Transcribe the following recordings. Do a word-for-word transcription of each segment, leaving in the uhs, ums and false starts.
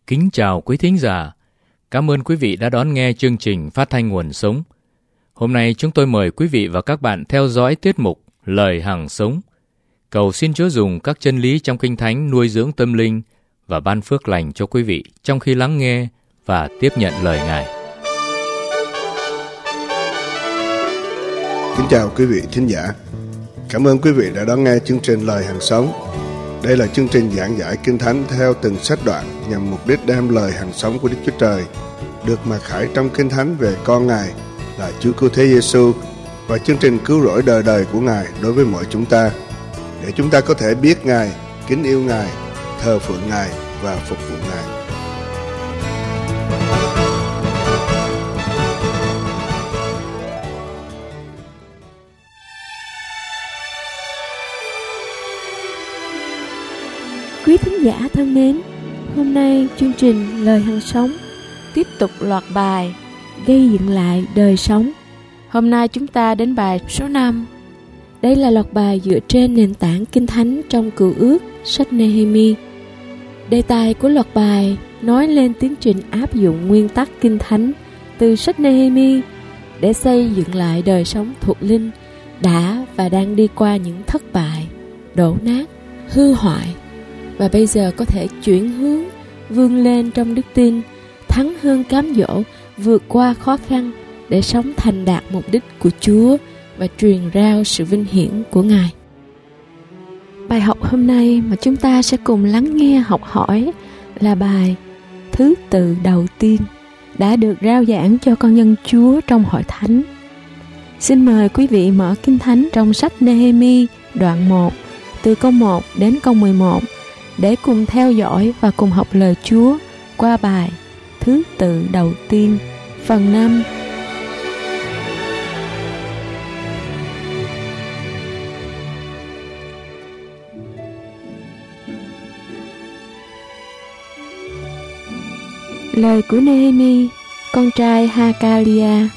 Kính chào quý thính giả. Cảm ơn quý vị đã đón nghe chương trình Phát thanh Nguồn Sống. Hôm nay chúng tôi mời quý vị và các bạn theo dõi tiết mục Lời Hằng Sống. Cầu xin Chúa dùng các chân lý trong Kinh Thánh nuôi dưỡng tâm linh và ban phước lành cho quý vị trong khi lắng nghe và tiếp nhận lời Ngài. Kính chào quý vị thính giả. Cảm ơn quý vị đã đón nghe chương trình Lời Hằng Sống. Đây là chương trình giảng giải Kinh Thánh theo từng sách đoạn nhằm mục đích đem lời hằng sống của Đức Chúa Trời được mặc khải trong Kinh Thánh về con Ngài là Chúa Cứu Thế Giêsu và chương trình cứu rỗi đời đời của Ngài đối với mọi chúng ta, để chúng ta có thể biết Ngài, kính yêu Ngài, thờ phượng Ngài và phục vụ Ngài. Quý thính giả thân mến, hôm nay chương trình Lời Hằng Sống tiếp tục loạt bài gây dựng lại đời sống. Hôm nay chúng ta đến bài số năm. Đây là loạt bài dựa trên nền tảng Kinh Thánh trong Cựu Ước, sách Nehemi. Đề tài của loạt bài nói lên tiến trình áp dụng nguyên tắc Kinh Thánh từ sách Nehemi để xây dựng lại đời sống thuộc linh đã và đang đi qua những thất bại, đổ nát, hư hoại, và bây giờ có thể chuyển hướng, vươn lên trong đức tin, thắng hơn cám dỗ, vượt qua khó khăn để sống thành đạt mục đích của Chúa và truyền rao sự vinh hiển của Ngài. Bài học hôm nay mà chúng ta sẽ cùng lắng nghe học hỏi là bài thứ tự đầu tiên đã được rao giảng cho con dân Chúa trong hội thánh. Xin mời quý vị mở Kinh Thánh trong sách Nehemi đoạn một, từ câu một đến câu mười một, để cùng theo dõi và cùng học lời Chúa qua bài thứ tự đầu tiên, phần năm. Lời của Nehemi, con trai Hakalia.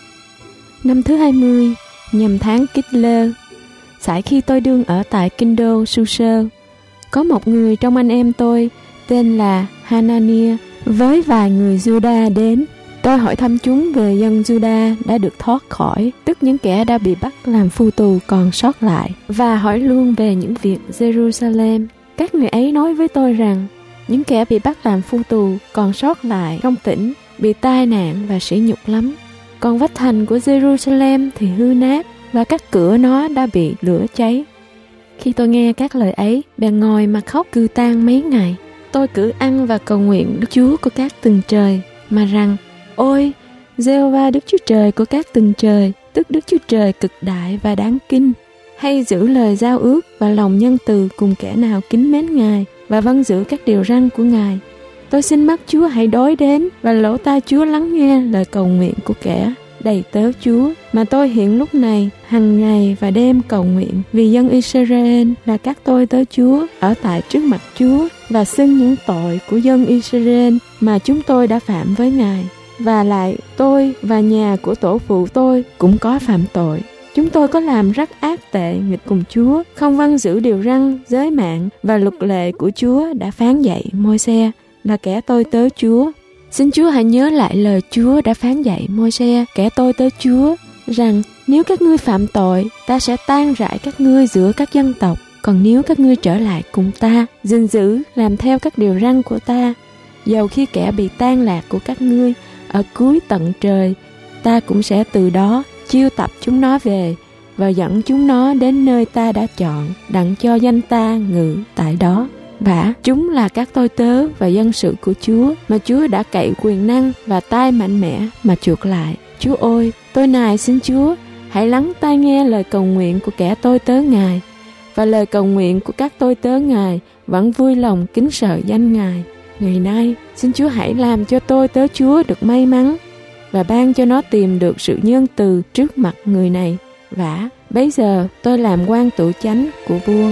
Năm thứ hai mươi, nhằm tháng Kislev, sải khi tôi đương ở tại kinh đô Su-sơ, có một người trong anh em tôi tên là Hanania với vài người Juda đến. Tôi hỏi thăm chúng về dân Juda đã được thoát khỏi, tức những kẻ đã bị bắt làm phu tù còn sót lại, và hỏi luôn về những việc Jerusalem. Các người ấy nói với tôi rằng những kẻ bị bắt làm phu tù còn sót lại trong tỉnh bị tai nạn và sỉ nhục lắm. Còn vách thành của Jerusalem thì hư nát, và các cửa nó đã bị lửa cháy. Khi tôi nghe các lời ấy, bèn ngồi mà khóc cư tang mấy ngày. Tôi cử ăn và cầu nguyện Đức Chúa của các tầng trời, mà rằng: Ôi, Giê-hô-va Đức Chúa Trời của các tầng trời, tức Đức Chúa Trời cực đại và đáng kinh, hay giữ lời giao ước và lòng nhân từ cùng kẻ nào kính mến Ngài và vâng giữ các điều răn của Ngài. Tôi xin mắt Chúa hãy đói đến và lỗ tai Chúa lắng nghe lời cầu nguyện của kẻ đầy tớ Chúa, mà tôi hiện lúc này hằng ngày và đêm cầu nguyện vì dân Israel là các tôi tớ Chúa ở tại trước mặt Chúa, và xưng những tội của dân Israel mà chúng tôi đã phạm với Ngài. Và lại tôi và nhà của tổ phụ tôi cũng có phạm tội. Chúng tôi có làm rất ác tệ nghịch cùng Chúa, không vâng giữ điều răn, giới mạng và luật lệ của Chúa đã phán dạy Môi-se là kẻ tôi tớ Chúa. Xin Chúa hãy nhớ lại lời Chúa đã phán dạy Môi-se, kẻ tôi tớ Chúa, rằng nếu các ngươi phạm tội, ta sẽ tan rải các ngươi giữa các dân tộc. Còn nếu các ngươi trở lại cùng ta, gìn giữ làm theo các điều răn của ta, dầu khi kẻ bị tan lạc của các ngươi ở cuối tận trời, ta cũng sẽ từ đó chiêu tập chúng nó về và dẫn chúng nó đến nơi ta đã chọn, đặng cho danh ta ngự tại đó. Vả chúng là các tôi tớ và dân sự của Chúa, mà Chúa đã cậy quyền năng và tay mạnh mẽ mà chuộc lại. Chúa ơi, tôi nài xin Chúa hãy lắng tai nghe lời cầu nguyện của kẻ tôi tớ Ngài, và lời cầu nguyện của các tôi tớ Ngài vẫn vui lòng kính sợ danh Ngài. Ngày nay xin Chúa hãy làm cho tôi tớ Chúa được may mắn, và ban cho nó tìm được sự nhân từ trước mặt người này. Vả bấy giờ tôi làm quan tủ chánh của vua.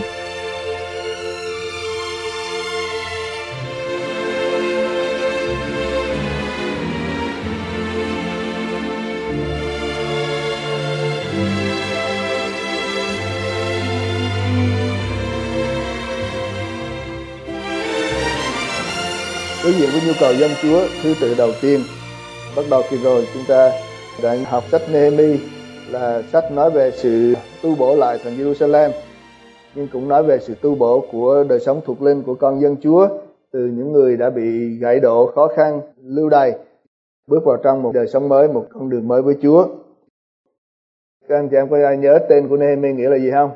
đối diện với nhu cầu dân Chúa. Thứ tự đầu tiên, bắt đầu kỳ rồi chúng ta đã học sách Nehemi, là sách nói về sự tu bổ lại thành Jerusalem, nhưng cũng nói về sự tu bổ của đời sống thuộc linh của con dân Chúa, từ những người đã bị gãy đổ, khó khăn, lưu đày, bước vào trong một đời sống mới, một con đường mới với Chúa. Các anh chị em có ai nhớ tên của Nehemi nghĩa là gì không?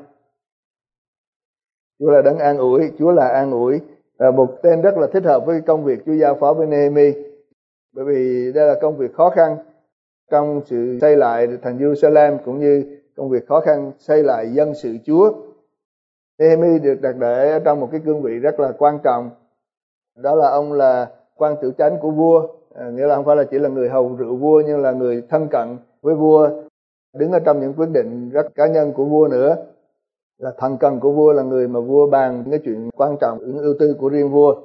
Chúa là đấng an ủi, Chúa là an ủi, là một tên rất là thích hợp với công việc Chúa giao phó với Nehemi, bởi vì đây là công việc khó khăn trong sự xây lại thành Jerusalem, cũng như công việc khó khăn xây lại dân sự Chúa. Nehemi được đặt để ở trong một cái cương vị rất là quan trọng, đó là ông là quan tử chánh của vua, à, nghĩa là không phải là chỉ là người hầu rượu vua, nhưng là người thân cận với vua, đứng ở trong những quyết định rất cá nhân của vua nữa, là thần cần của vua, là người mà vua bàn những cái chuyện quan trọng, những ưu tư của riêng vua.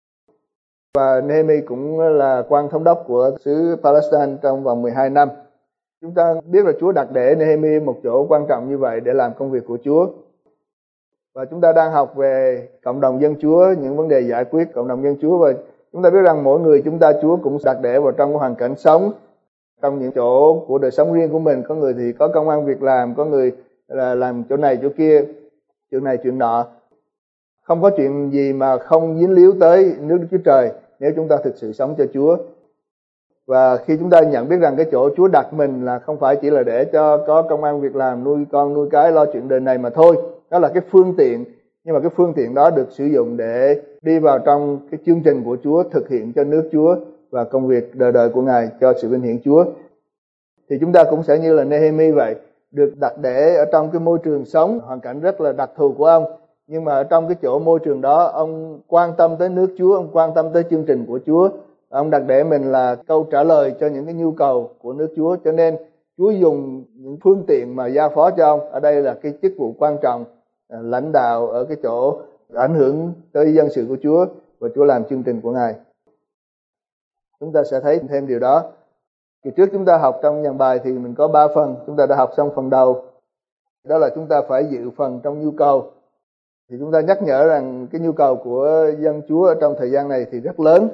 Và Nehemi cũng là quan thống đốc của xứ Palestine trong vòng mười hai năm. Chúng ta biết là Chúa đặt để Nehemi một chỗ quan trọng như vậy để làm công việc của Chúa. Và chúng ta đang học về cộng đồng dân Chúa, những vấn đề giải quyết cộng đồng dân Chúa, và chúng ta biết rằng mỗi người chúng ta Chúa cũng đặt để vào trong cái hoàn cảnh sống, trong những chỗ của đời sống riêng của mình. Có người thì có công ăn việc làm, có người là làm chỗ này chỗ kia, chuyện này chuyện nọ. Không có chuyện gì mà không dính líu tới nước Đức Chúa Trời nếu chúng ta thực sự sống cho Chúa. Và khi chúng ta nhận biết rằng cái chỗ Chúa đặt mình là không phải chỉ là để cho có công ăn việc làm, nuôi con nuôi cái, lo chuyện đời này mà thôi, đó là cái phương tiện, nhưng mà cái phương tiện đó được sử dụng để đi vào trong cái chương trình của Chúa, thực hiện cho nước Chúa và công việc đời đời của Ngài cho sự vinh hiển Chúa. Thì chúng ta cũng sẽ như là Nehemi vậy, được đặt để ở trong cái môi trường sống, hoàn cảnh rất là đặc thù của ông, nhưng mà ở trong cái chỗ môi trường đó, ông quan tâm tới nước Chúa, ông quan tâm tới chương trình của Chúa, ông đặt để mình là câu trả lời cho những cái nhu cầu của nước Chúa. Cho nên Chúa dùng những phương tiện mà giao phó cho ông, ở đây là cái chức vụ quan trọng, lãnh đạo ở cái chỗ ảnh hưởng tới dân sự của Chúa, và Chúa làm chương trình của Ngài. Chúng ta sẽ thấy thêm điều đó. Kỳ trước chúng ta học trong dàn bài thì mình có ba phần, chúng ta đã học xong phần đầu, đó là chúng ta phải dự phần trong nhu cầu. Thì chúng ta nhắc nhở rằng cái nhu cầu của dân Chúa ở trong thời gian này thì rất lớn.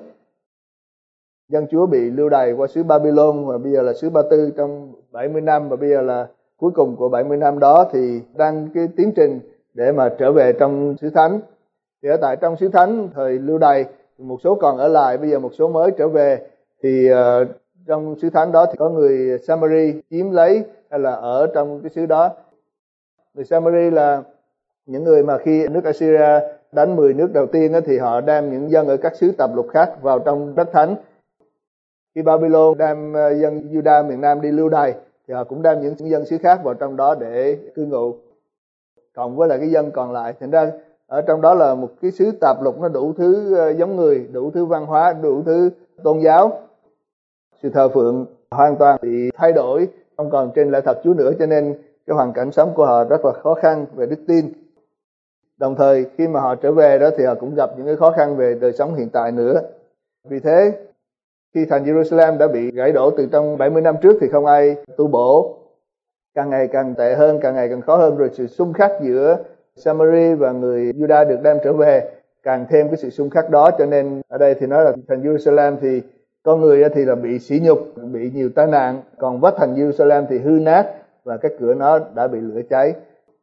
Dân Chúa bị lưu đày qua xứ Babylon, và bây giờ là xứ Ba Tư trong bảy mươi năm, và bây giờ là cuối cùng của bảy mươi năm đó thì đang cái tiến trình để mà trở về trong xứ Thánh. Thì ở tại trong xứ Thánh thời lưu đày, một số còn ở lại, bây giờ một số mới trở về. Thì uh, trong xứ Thánh đó thì có người Samari chiếm lấy hay là ở trong cái xứ đó. Người Samari là những người mà khi nước Assyria đánh mười nước đầu tiên thì họ đem những dân ở các xứ tạp lục khác vào trong đất thánh. Khi Babylon đem dân Judah miền Nam đi lưu đày thì họ cũng đem những dân xứ khác vào trong đó để cư ngụ, cộng với lại cái dân còn lại. Thành ra ở trong đó là một cái xứ tạp lục, nó đủ thứ giống người, đủ thứ văn hóa, đủ thứ tôn giáo. Sự thờ phượng hoàn toàn bị thay đổi, không còn trên lẽ thật Chúa nữa, cho nên cái hoàn cảnh sống của họ rất là khó khăn về đức tin. Đồng thời khi mà họ trở về đó thì họ cũng gặp những cái khó khăn về đời sống hiện tại nữa. Vì thế khi thành Jerusalem đã bị gãy đổ từ trong bảy mươi năm trước thì không ai tu bổ, càng ngày càng tệ hơn, càng ngày càng khó hơn. Rồi sự xung khắc giữa Samari và người Judah được đem trở về, càng thêm cái sự xung khắc đó. Cho nên ở đây thì nói là thành Jerusalem thì con người thì là bị sỉ nhục, bị nhiều tai nạn, còn vách thành Jerusalem thì hư nát và các cửa nó đã bị lửa cháy.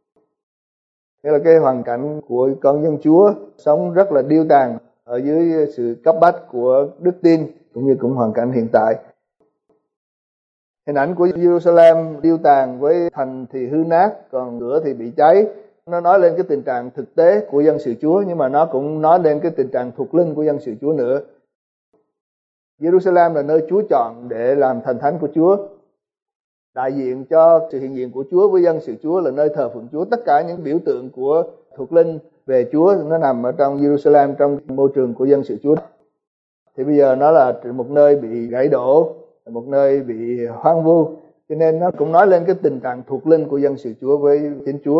Thế là cái hoàn cảnh của con dân Chúa sống rất là điêu tàn ở dưới sự cấp bách của đức tin, cũng như cũng hoàn cảnh hiện tại. Hình ảnh của Jerusalem điêu tàn với thành thì hư nát, còn cửa thì bị cháy. Nó nói lên cái tình trạng thực tế của dân sự Chúa, nhưng mà nó cũng nói lên cái tình trạng thuộc linh của dân sự Chúa nữa. Jerusalem là nơi Chúa chọn để làm thành thánh của Chúa, đại diện cho sự hiện diện của Chúa với dân sự Chúa, là nơi thờ phượng Chúa. Tất cả những biểu tượng của thuộc linh về Chúa nó nằm ở trong Jerusalem, trong môi trường của dân sự Chúa. Thì bây giờ nó là một nơi bị gãy đổ, một nơi bị hoang vu, cho nên nó cũng nói lên cái tình trạng thuộc linh của dân sự Chúa với chính Chúa.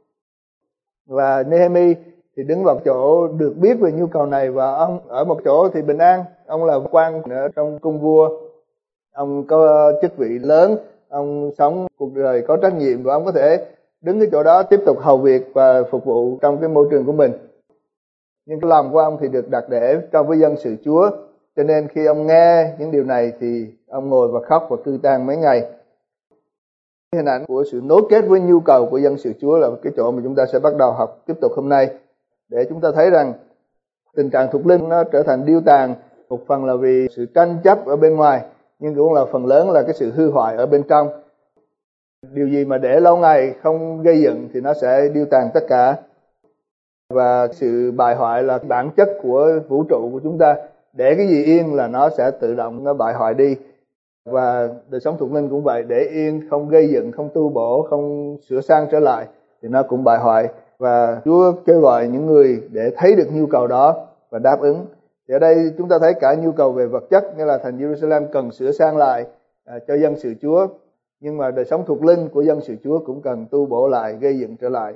Và Nehemi thì đứng vào chỗ được biết về nhu cầu này, và ông ở một chỗ thì bình an. Ông là quan ở trong cung vua, ông có chức vị lớn, ông sống cuộc đời có trách nhiệm, và ông có thể đứng cái chỗ đó tiếp tục hầu việc và phục vụ trong cái môi trường của mình. nhưng cái lòng của ông thì được đặt để trong với dân sự Chúa. Cho nên khi ông nghe những điều này thì ông ngồi và khóc và cư tang mấy ngày. Hình ảnh của sự nối kết với nhu cầu của dân sự Chúa là cái chỗ mà chúng ta sẽ bắt đầu học tiếp tục hôm nay, để chúng ta thấy rằng tình trạng thuộc linh nó trở thành điêu tàn, một phần là vì sự tranh chấp ở bên ngoài, nhưng cũng là phần lớn là cái sự hư hoại ở bên trong. Điều gì mà để lâu ngày không gây dựng thì nó sẽ điêu tàn tất cả. Và sự bại hoại là bản chất của vũ trụ của chúng ta. Để cái gì yên là nó sẽ tự động nó bại hoại đi. Và đời sống thuộc linh cũng vậy, để yên, không gây dựng, không tu bổ, không sửa sang trở lại thì nó cũng bại hoại. Và Chúa kêu gọi những người để thấy được nhu cầu đó và đáp ứng. Thì ở đây chúng ta thấy cả nhu cầu về vật chất, nghĩa là thành Jerusalem cần sửa sang lại à, cho dân sự Chúa. Nhưng mà đời sống thuộc linh của dân sự Chúa cũng cần tu bổ lại, gây dựng trở lại.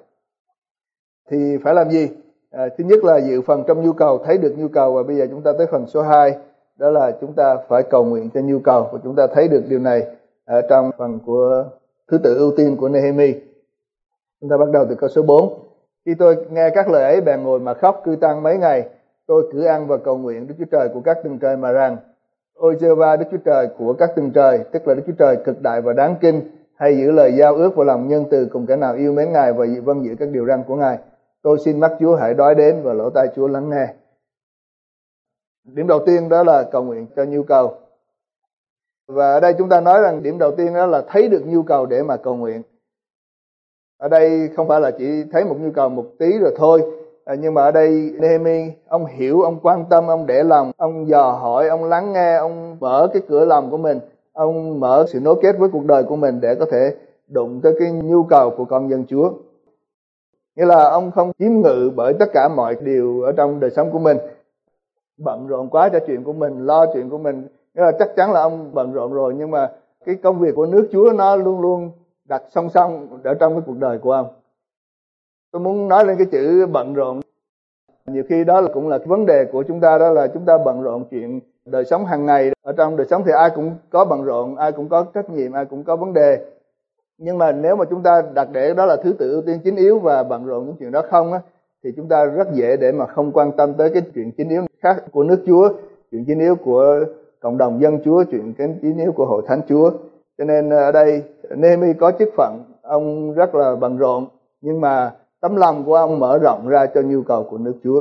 Thì phải làm gì? À, thứ nhất là dự phần trong nhu cầu, thấy được nhu cầu. Và bây giờ chúng ta tới phần số hai, đó là chúng ta phải cầu nguyện cho nhu cầu. Và chúng ta thấy được điều này ở trong phần của thứ tự ưu tiên của Nehemi. Chúng ta bắt đầu từ câu số bốn. Khi tôi nghe các lời ấy bèn ngồi mà khóc cư tang mấy ngày. Tôi cứ ăn và cầu nguyện Đức Chúa Trời của các tầng trời mà rằng: Ôi Giê-hô-va, Đức Chúa Trời của các tầng trời, tức là Đức Chúa Trời cực đại và đáng kinh, hay giữ lời giao ước và lòng nhân từ cùng kẻ nào yêu mến Ngài và vâng giữ các điều răn của Ngài. Tôi xin mắt Chúa hãy đói đến và lỗ tai Chúa lắng nghe. Điểm đầu tiên đó là cầu nguyện cho nhu cầu. Và ở đây chúng ta nói rằng điểm đầu tiên đó là thấy được nhu cầu để mà cầu nguyện. Ở đây không phải là chỉ thấy một nhu cầu một tí rồi thôi, à, nhưng mà ở đây Nehemi ông hiểu, ông quan tâm, ông để lòng, ông dò hỏi, ông lắng nghe, ông mở cái cửa lòng của mình, ông mở sự nối kết với cuộc đời của mình để có thể đụng tới cái nhu cầu của con dân Chúa. Nghĩa là ông không chiếm ngự bởi tất cả mọi điều ở trong đời sống của mình, bận rộn quá cho chuyện của mình, lo chuyện của mình. Nghĩa là chắc chắn là ông bận rộn rồi, nhưng mà cái công việc của nước Chúa nó luôn luôn đặt song song ở trong cái cuộc đời của ông. Tôi muốn nói lên cái chữ bận rộn. Nhiều khi đó là cũng là cái vấn đề của chúng ta, đó là chúng ta bận rộn chuyện đời sống hàng ngày. Ở trong đời sống thì ai cũng có bận rộn, ai cũng có trách nhiệm, ai cũng có vấn đề. Nhưng mà nếu mà chúng ta đặt để đó là thứ tự ưu tiên chính yếu và bận rộn những chuyện đó không á, thì chúng ta rất dễ để mà không quan tâm tới cái chuyện chính yếu khác của nước Chúa, chuyện chính yếu của cộng đồng dân Chúa, chuyện cái chính yếu của hội thánh Chúa. Cho nên ở đây Nehemi có chức phận, ông rất là bận rộn, nhưng mà tấm lòng của ông mở rộng ra cho nhu cầu của nước Chúa.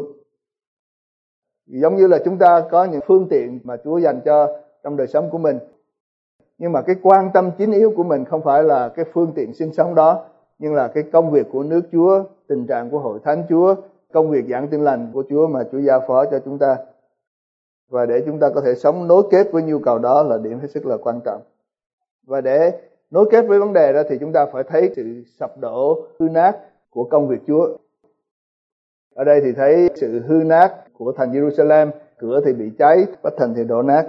Giống như là chúng ta có những phương tiện mà Chúa dành cho trong đời sống của mình, nhưng mà cái quan tâm chính yếu của mình không phải là cái phương tiện sinh sống đó, nhưng là cái công việc của nước Chúa, tình trạng của hội thánh Chúa, công việc giảng tin lành của Chúa mà Chúa giao phó cho chúng ta. Và để chúng ta có thể sống nối kết với nhu cầu đó là điểm hết sức là quan trọng. Và để nối kết với vấn đề đó thì chúng ta phải thấy sự sập đổ, hư nát của công việc Chúa. Ở đây thì thấy sự hư nát của thành Jerusalem, cửa thì bị cháy, vách thành thì đổ nát.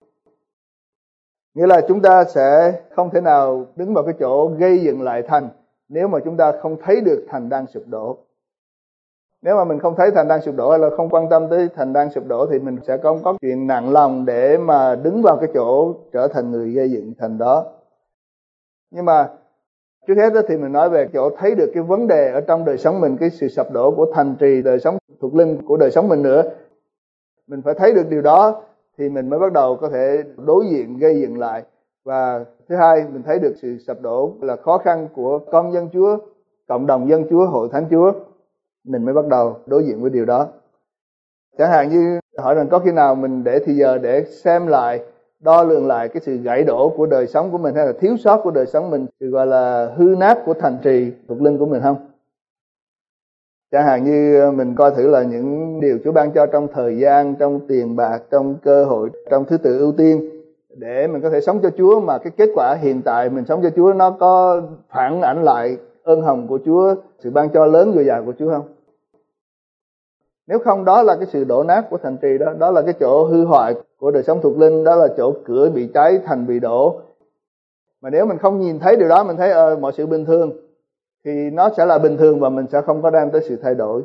Nghĩa là chúng ta sẽ không thể nào đứng vào cái chỗ gây dựng lại thành nếu mà chúng ta không thấy được thành đang sụp đổ. Nếu mà mình không thấy thành đang sụp đổ hay là không quan tâm tới thành đang sụp đổ thì mình sẽ không có chuyện nặng lòng để mà đứng vào cái chỗ trở thành người gây dựng thành đó. Nhưng mà trước hết đó thì mình nói về chỗ thấy được cái vấn đề ở trong đời sống mình, cái sự sập đổ của thành trì, đời sống thuộc linh của đời sống mình nữa. Mình phải thấy được điều đó thì mình mới bắt đầu có thể đối diện gây dựng lại. Và thứ hai, mình thấy được sự sập đổ là khó khăn của con dân Chúa, cộng đồng dân Chúa, hội thánh Chúa. Mình mới bắt đầu đối diện với điều đó. Chẳng hạn như hỏi rằng có khi nào mình để thì giờ để xem lại, đo lường lại cái sự gãy đổ của đời sống của mình hay là thiếu sót của đời sống mình, sự gọi là hư nát của thành trì thuộc linh của mình không? Chẳng hạn như mình coi thử là những điều Chúa ban cho trong thời gian, trong tiền bạc, trong cơ hội, trong thứ tự ưu tiên để mình có thể sống cho Chúa, mà cái kết quả hiện tại mình sống cho Chúa nó có phản ảnh lại ơn hồng của Chúa, sự ban cho lớn dồi dào của Chúa không? Nếu không, đó là cái sự đổ nát của thành trì đó, đó là cái chỗ hư hoại của đời sống thuộc linh, đó là chỗ cửa bị cháy, thành bị đổ. Mà nếu mình không nhìn thấy điều đó, mình thấy ờ, mọi sự bình thường, thì nó sẽ là bình thường và mình sẽ không có đem tới sự thay đổi.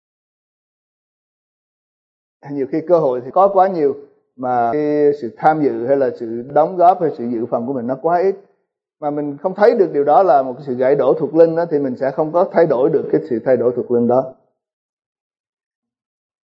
Nhiều khi cơ hội thì có quá nhiều, mà cái sự tham dự hay là sự đóng góp hay sự dự phần của mình nó quá ít, mà mình không thấy được điều đó là một cái sự gãy đổ thuộc linh đó, thì mình sẽ không có thay đổi được cái sự thay đổi thuộc linh đó.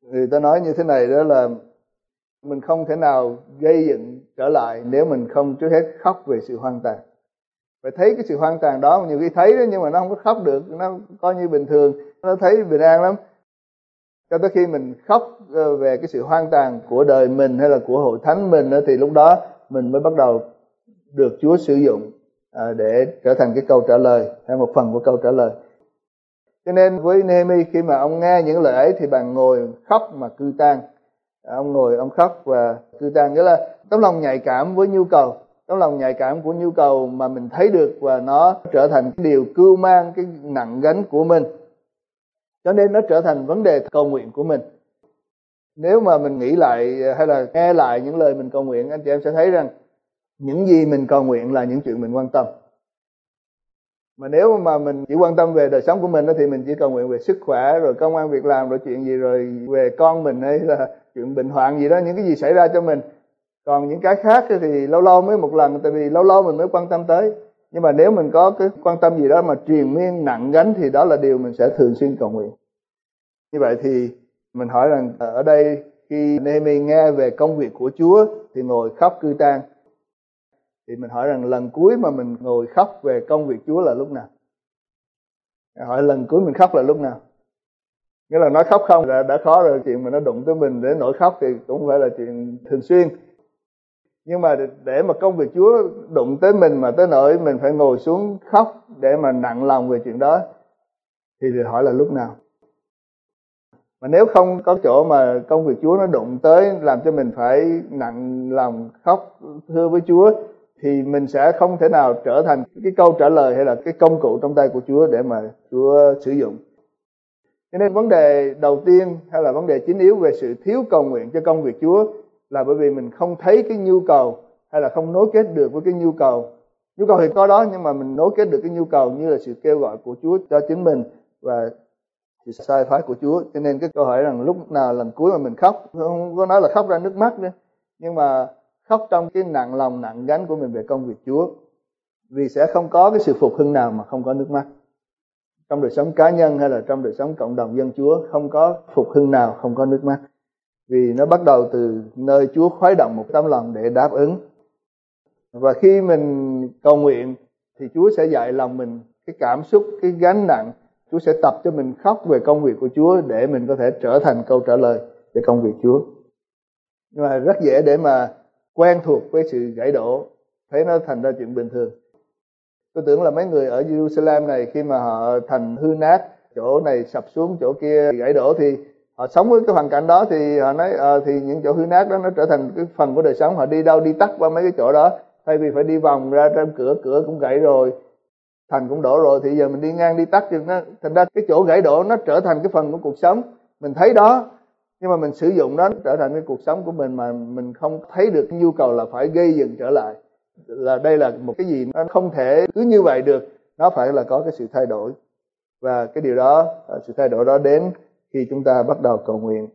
Người ta nói như thế này đó là mình không thể nào gây dựng trở lại nếu mình không trước hết khóc về sự hoang tàn. Phải thấy cái sự hoang tàn đó, nhiều khi thấy đó nhưng mà nó không có khóc được, nó coi như bình thường, nó thấy bình an lắm. Cho tới khi mình khóc về cái sự hoang tàn của đời mình hay là của hội thánh mình thì lúc đó mình mới bắt đầu được Chúa sử dụng để trở thành cái câu trả lời hay một phần của câu trả lời. Cho nên với Nehemi, khi mà ông nghe những lời ấy thì bạn ngồi khóc mà cư tang. Ông ngồi ông khóc và cư tang, nghĩa là tấm lòng nhạy cảm với nhu cầu, tấm lòng nhạy cảm của nhu cầu mà mình thấy được, và nó trở thành cái điều cưu mang cái nặng gánh của mình, cho nên nó trở thành vấn đề cầu nguyện của mình. Nếu mà mình nghĩ lại hay là nghe lại những lời mình cầu nguyện, anh chị em sẽ thấy rằng những gì mình cầu nguyện là những chuyện mình quan tâm. Mà nếu mà mình chỉ quan tâm về đời sống của mình thì mình chỉ cầu nguyện về sức khỏe, rồi công ăn việc làm, rồi chuyện gì, rồi về con mình hay là chuyện bệnh hoạn gì đó, những cái gì xảy ra cho mình. Còn những cái khác thì lâu lâu mới một lần, tại vì lâu lâu mình mới quan tâm tới. Nhưng mà nếu mình có cái quan tâm gì đó mà triền miên nặng gánh thì đó là điều mình sẽ thường xuyên cầu nguyện. Như vậy thì mình hỏi rằng ở đây khi Nehemi nghe về công việc của Chúa thì ngồi khóc cư tang. Thì mình hỏi rằng lần cuối mà mình ngồi khóc về công việc Chúa là lúc nào? Hỏi lần cuối mình khóc là lúc nào? Nghĩa là nói khóc không đã, đã khó rồi, chuyện mà nó đụng tới mình để nổi khóc thì cũng không phải là chuyện thường xuyên. Nhưng mà để mà công việc Chúa đụng tới mình mà tới nỗi mình phải ngồi xuống khóc để mà nặng lòng về chuyện đó thì được hỏi là lúc nào? Mà nếu không có chỗ mà công việc Chúa nó đụng tới làm cho mình phải nặng lòng khóc thưa với Chúa thì mình sẽ không thể nào trở thành cái câu trả lời hay là cái công cụ trong tay của Chúa để mà Chúa sử dụng. Cho nên vấn đề đầu tiên hay là vấn đề chính yếu về sự thiếu cầu nguyện cho công việc Chúa là bởi vì mình không thấy cái nhu cầu hay là không nối kết được với cái nhu cầu. Nhu cầu thì có đó, nhưng mà mình nối kết được cái nhu cầu như là sự kêu gọi của Chúa cho chính mình và sự sai phái của Chúa. Cho nên cái câu hỏi rằng lúc nào lần cuối mà mình khóc, không có nói là khóc ra nước mắt nữa, nhưng mà khóc trong cái nặng lòng nặng gánh của mình về công việc Chúa. Vì sẽ không có cái sự phục hưng nào mà không có nước mắt. Trong đời sống cá nhân hay là trong đời sống cộng đồng dân Chúa, không có phục hưng nào không có nước mắt. Vì nó bắt đầu từ nơi Chúa khuấy động một tấm lòng để đáp ứng. Và khi mình cầu nguyện thì Chúa sẽ dạy lòng mình cái cảm xúc, cái gánh nặng. Chúa sẽ tập cho mình khóc về công việc của Chúa để mình có thể trở thành câu trả lời về công việc Chúa. Nhưng mà rất dễ để mà quen thuộc với sự gãy đổ, thấy nó thành ra chuyện bình thường. Tôi tưởng là mấy người ở Jerusalem này khi mà họ thành hư nát, chỗ này sập xuống, chỗ kia gãy đổ thì họ sống với cái hoàn cảnh đó thì họ nói à, thì những chỗ hư nát đó nó trở thành cái phần của đời sống. Họ đi đâu đi tắt qua mấy cái chỗ đó, thay vì phải đi vòng ra trên cửa, cửa cũng gãy rồi, thành cũng đổ rồi, thì giờ mình đi ngang đi tắt chừng nó thành ra cái chỗ gãy đổ nó trở thành cái phần của cuộc sống. Mình thấy đó, nhưng mà mình sử dụng nó trở thành cái cuộc sống của mình mà mình không thấy được cái nhu cầu là phải gây dựng trở lại. Là đây là một cái gì nó không thể cứ như vậy được, nó phải là có cái sự thay đổi. Và cái điều đó, sự thay đổi đó đến khi chúng ta bắt đầu cầu nguyện.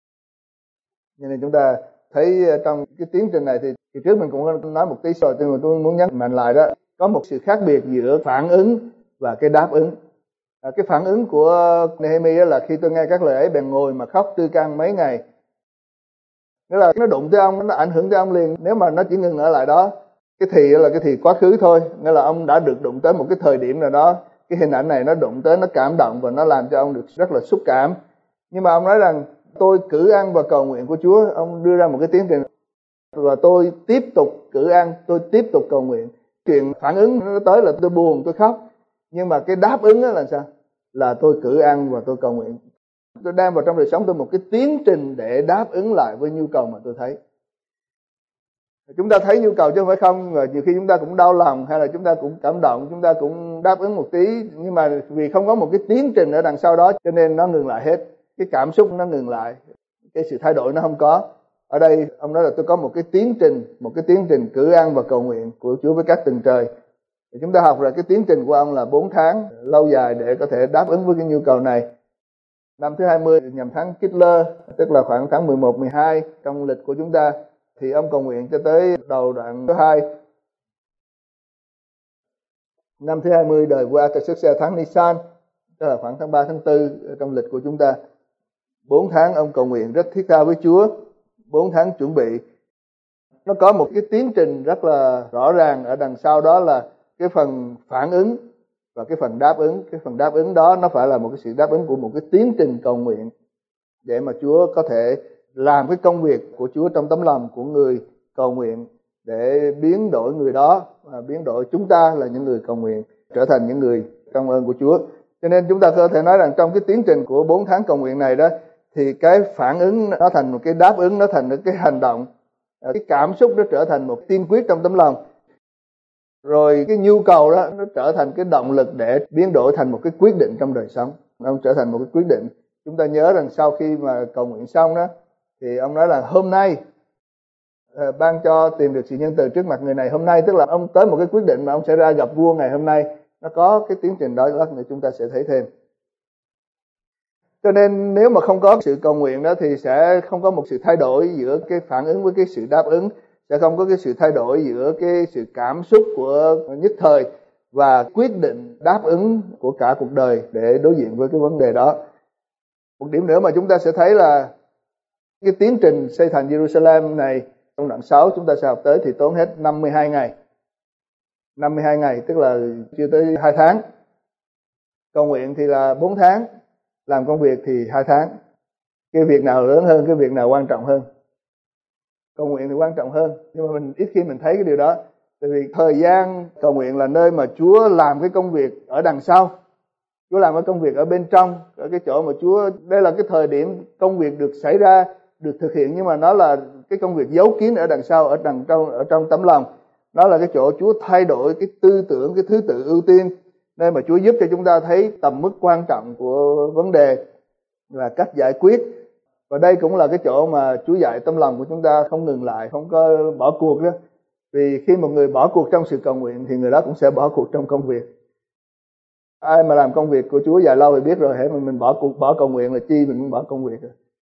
Cho nên chúng ta thấy trong cái tiến trình này thì, thì trước mình cũng nói một tí rồi, nhưng mà tôi muốn nhấn mạnh lại đó, có một sự khác biệt giữa phản ứng và cái đáp ứng. À, cái phản ứng của Nehemi là khi tôi nghe các lời ấy bèn ngồi mà khóc tươi can mấy ngày. Nghĩa là nó đụng tới ông, nó ảnh hưởng tới ông liền. Nếu mà nó chỉ ngừng ở lại đó, cái thì là cái thì quá khứ thôi, nghĩa là ông đã được đụng tới một cái thời điểm nào đó, cái hình ảnh này nó đụng tới, nó cảm động và nó làm cho ông được rất là xúc cảm. Nhưng mà ông nói rằng tôi cử ăn và cầu nguyện của Chúa. Ông đưa ra một cái tiến trình và tôi tiếp tục cử ăn, tôi tiếp tục cầu nguyện. Chuyện phản ứng nó tới là tôi buồn, tôi khóc, nhưng mà cái đáp ứng là sao? Là tôi cử ăn và tôi cầu nguyện. Tôi đang vào trong đời sống tôi một cái tiến trình để đáp ứng lại với nhu cầu mà tôi thấy. Chúng ta thấy nhu cầu chứ không phải không, và nhiều khi chúng ta cũng đau lòng hay là chúng ta cũng cảm động, chúng ta cũng đáp ứng một tí, nhưng mà vì không có một cái tiến trình ở đằng sau đó cho nên nó ngừng lại hết. Cái cảm xúc nó ngừng lại, cái sự thay đổi nó không có. Ở đây ông nói là tôi có một cái tiến trình, một cái tiến trình cử ăn và cầu nguyện của Chúa với các tầng trời. Thì chúng ta học là cái tiến trình của ông là bốn tháng lâu dài để có thể đáp ứng với cái nhu cầu này. Năm thứ hai mươi nhằm tháng Kislev, tức là khoảng tháng mười một, mười hai trong lịch của chúng ta, thì ông cầu nguyện cho tới đầu đoạn thứ hai. Năm thứ hai mươi đời vua Artaxerxes tháng Nisan, tức là khoảng tháng ba, tháng tư trong lịch của chúng ta. Bốn tháng ông cầu nguyện rất thiết tha với Chúa, bốn tháng chuẩn bị. Nó có một cái tiến trình rất là rõ ràng ở đằng sau đó là cái phần phản ứng và cái phần đáp ứng. Cái phần đáp ứng đó nó phải là một cái sự đáp ứng của một cái tiến trình cầu nguyện để mà Chúa có thể làm cái công việc của Chúa trong tấm lòng của người cầu nguyện, để biến đổi người đó và biến đổi chúng ta là những người cầu nguyện trở thành những người trong ơn của Chúa. Cho nên chúng ta có thể nói rằng trong cái tiến trình của bốn tháng cầu nguyện này đó, thì cái phản ứng nó thành một cái đáp ứng, nó thành một cái hành động, cái cảm xúc nó trở thành một tiên quyết trong tấm lòng, rồi cái nhu cầu đó nó trở thành cái động lực để biến đổi thành một cái quyết định trong đời sống. Nó trở thành một cái quyết định. Chúng ta nhớ rằng sau khi mà cầu nguyện xong đó, thì ông nói là hôm nay uh, ban cho tìm được sự nhân từ trước mặt người này hôm nay, tức là ông tới một cái quyết định mà ông sẽ ra gặp vua ngày hôm nay. Nó có cái tiến trình đó, lát nữa chúng ta sẽ thấy thêm. Cho nên nếu mà không có sự cầu nguyện đó thì sẽ không có một sự thay đổi giữa cái phản ứng với cái sự đáp ứng, sẽ không có cái sự thay đổi giữa cái sự cảm xúc của nhất thời và quyết định đáp ứng của cả cuộc đời để đối diện với cái vấn đề đó. Một điểm nữa mà chúng ta sẽ thấy là cái tiến trình xây thành Jerusalem này trong đoạn sáu chúng ta sẽ học tới thì tốn hết năm mươi hai ngày. năm mươi hai ngày tức là chưa tới hai tháng. Cầu nguyện thì là bốn tháng, làm công việc thì hai tháng. Cái việc nào lớn hơn, cái việc nào quan trọng hơn? Cầu nguyện thì quan trọng hơn, nhưng mà mình ít khi mình thấy cái điều đó. Tại vì thời gian cầu nguyện là nơi mà Chúa làm cái công việc ở đằng sau. Chúa làm cái công việc ở bên trong, ở cái chỗ mà Chúa, đây là cái thời điểm công việc được xảy ra, được thực hiện, nhưng mà nó là cái công việc giấu kín ở đằng sau, ở đằng trong, ở trong tấm lòng. Nó là cái chỗ Chúa thay đổi cái tư tưởng, cái thứ tự ưu tiên, nơi mà Chúa giúp cho chúng ta thấy tầm mức quan trọng của vấn đề và cách giải quyết. Và đây cũng là cái chỗ mà Chúa dạy tấm lòng của chúng ta không ngừng lại, không có bỏ cuộc đó. Vì khi một người bỏ cuộc trong sự cầu nguyện thì người đó cũng sẽ bỏ cuộc trong công việc. Ai mà làm công việc của Chúa dài lâu thì biết rồi, hễ mà mình bỏ cuộc, bỏ cầu nguyện là chi mình cũng bỏ công việc rồi.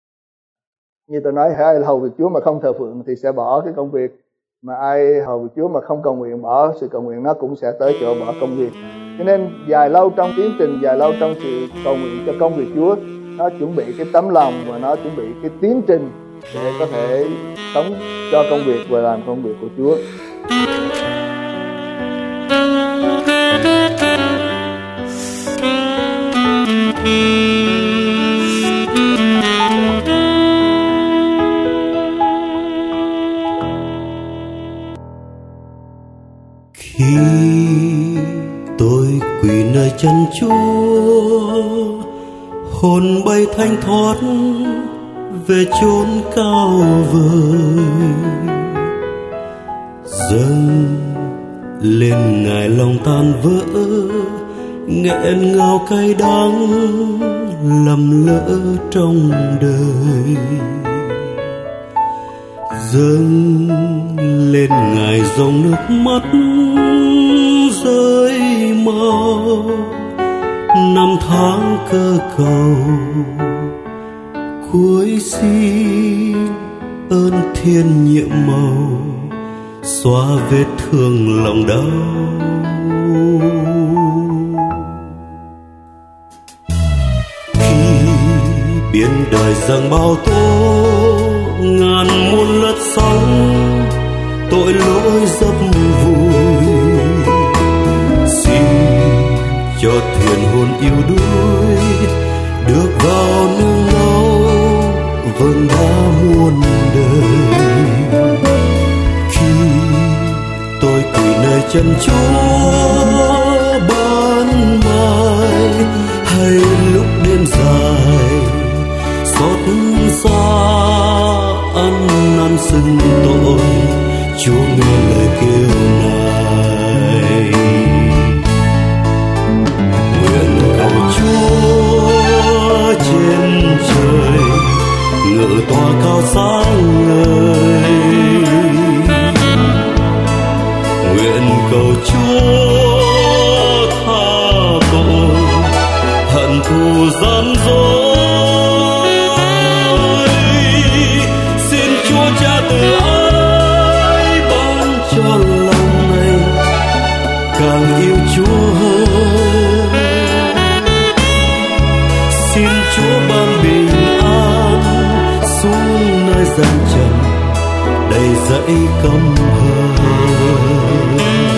Như tôi nói, hễ ai hầu việc Chúa mà không thờ phượng thì sẽ bỏ cái công việc. Mà ai hầu việc Chúa mà không cầu nguyện, bỏ sự cầu nguyện, nó cũng sẽ tới chỗ bỏ công việc. Cho nên dài lâu trong tiến trình, dài lâu trong sự cầu nguyện cho công việc Chúa, nó chuẩn bị cái tấm lòng và nó chuẩn bị cái tiến trình để có thể sống cho công việc và làm công việc của Chúa. Khi tôi quỳ nơi chân Chúa, hồn bay thanh thoát về chốn cao vời, dâng lên Ngài lòng tan vỡ, nghẹn ngào cay đắng lầm lỡ trong đời. Dâng lên Ngài dòng nước mắt rơi mau, năm tháng cơ cầu cuối xin ơn thiên nhiệm màu, xóa vết thương lòng đau. Khi biển đời dâng bao tố, ngàn muôn lật sóng, tội lỗi dập vùi, xin cho thuyền hồn yêu đuối được vào nương náu vầng đá muôn đời. Khi tôi quỳ nơi chân Chúa ban mai, hay lúc đêm dài xót xa ăn năn xưng tội, Chúa nghe lời kêu này. Nguyện cầu Chúa trên trời ngự tòa cao sáng ngời, nguyện cầu Chúa tha tội hận thù gian dối. Xin Chúa cha từ ái ban cho lòng này càng yêu Chúa hơn. Xin Chúa ban bình an gian trần đầy dẫy căm hờn.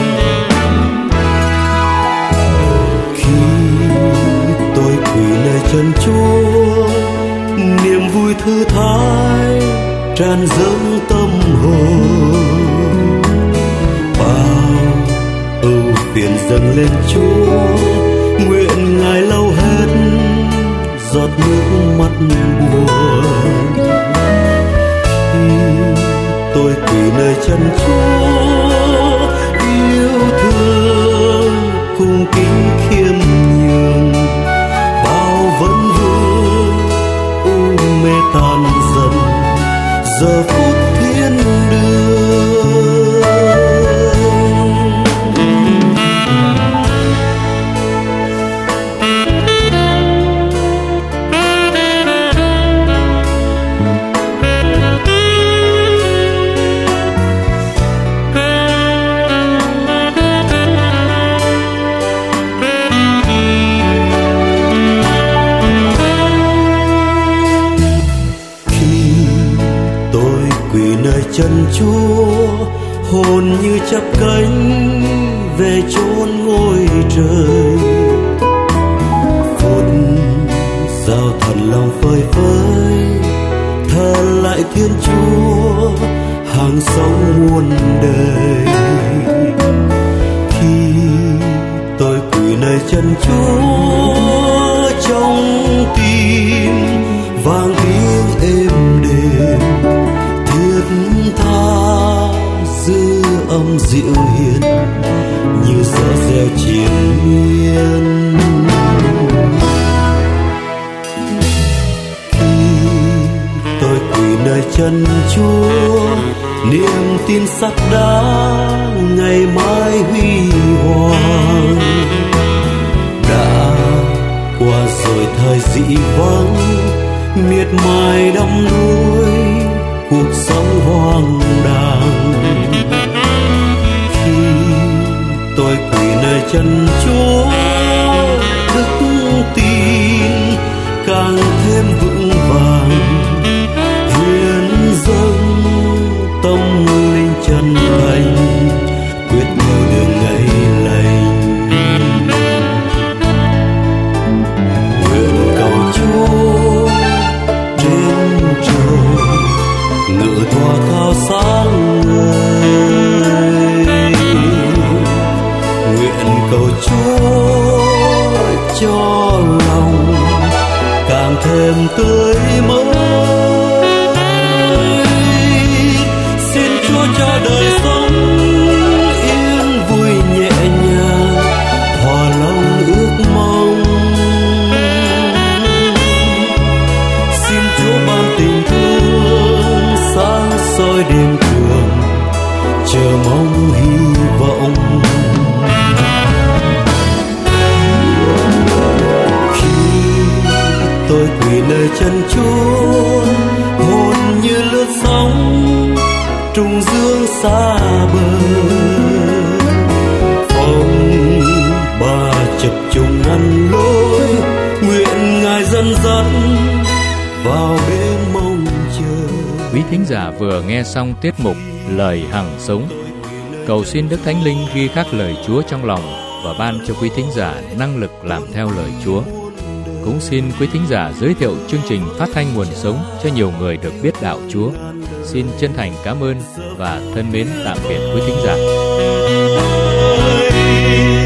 Khi tôi quỳ nơi chân Chúa, niềm vui thư thái tràn dâng tâm hồn. Bao ưu phiền dâng lên Chúa, nguyện Ngài lau hết giọt nước mắt buồn. Khi tôi quỳ nơi chân Chúa, yêu thương cung kính khiêm nhường, bao vấn vương u mê tan dần, giờ phút thiên đường. Chân Chúa, hồn như chắp cánh về chốn ngôi trời. Phút giao thần lòng phơi phới, thờ lại Thiên Chúa hàng sống muôn đời. Khi tôi quỳ nơi chân Chúa, trong tim vang tiếng êm đềm, tha dư âm dịu hiền như gió reo triền miên. Khi tôi quỳ nơi chân Chúa, niềm tin sắt đá ngày mai huy hoàng. Đã qua rồi thời dĩ vắng, miệt mài đắm đuối cuộc sống hoang đàng. Khi tôi quỳ nơi chân Chúa, đức tin càng thêm vững vàng, hiến dâng tâm linh chân thành, quyết theo đường ngày lành. Nguyện cầu Chúa trên trời ngự tòa cao sáng ngời, nguyện cầu Chúa cho lòng càng thêm tươi mới. Xin Chúa cho đời sống yên vui nhẹ nhàng, hòa lòng ước mong. Xin Chúa ban tình thương sáng soi đêm trường, chờ mong hy vọng. Khi tôi quỳ nơi chân Chúa, hồn như lướt sóng trùng dương xa bờ. Phong ba chập trùng ngăn lối, nguyện Ngài dẫn dắt vào bên mong chờ. Quý thính giả vừa nghe xong tiết mục Lời Hằng Sống. Cầu xin Đức Thánh Linh ghi khắc lời Chúa trong lòng và ban cho quý thính giả năng lực làm theo lời Chúa. Cũng xin quý thính giả giới thiệu chương trình phát thanh Nguồn Sống cho nhiều người được biết đạo Chúa. Xin chân thành cảm ơn và thân mến tạm biệt quý thính giả.